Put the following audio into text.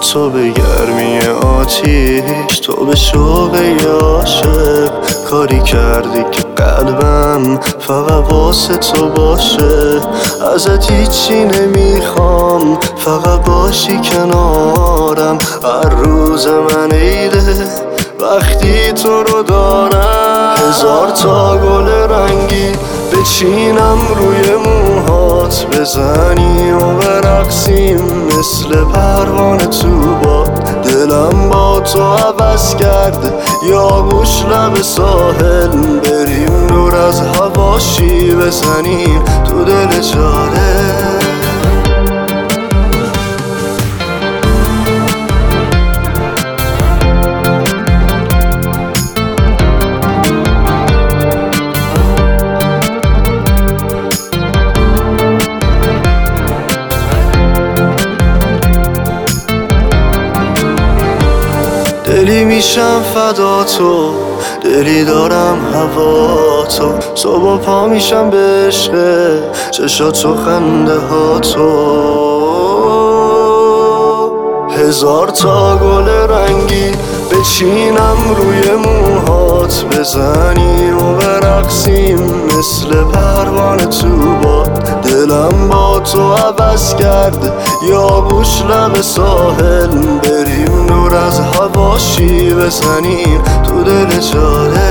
تو به گرمی آتیش، تو به شوق عاشق کاری کردی که قلبم فقط واسه تو باشه. ازت هیچی نمیخوام، فقط باشی کنارم. هر روز من عیده وقتی تو رو دارم. هزار تا گل رنگی بچینم روی موهات، بزنی و برقصیم مثل پروانه تو باد. دلم با تو عوض کرده، یا گوش لب ساحل بریم دور از هواشی، بزنیم تو دل جاده. دلی میشم فدا تو، دلی دارم هوا تو. صبح پا میشم به عشق چشات و خنده ها تو. هزار تا گل رنگی بچینم روی موهات، بزنی و برقصیم مثل پروانه تو باد. دلم با تو عوض کرده، یا گوش لب ساحل بریم دور از هواشی، بزنیم تو دل جاده.